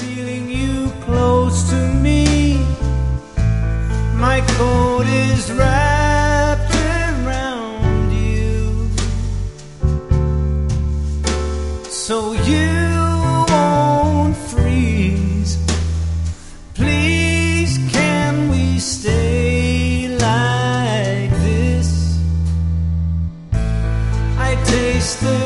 feeling you close to me. My coat is wrapped around you, so you won't freeze. Please, can we stay like this? I taste the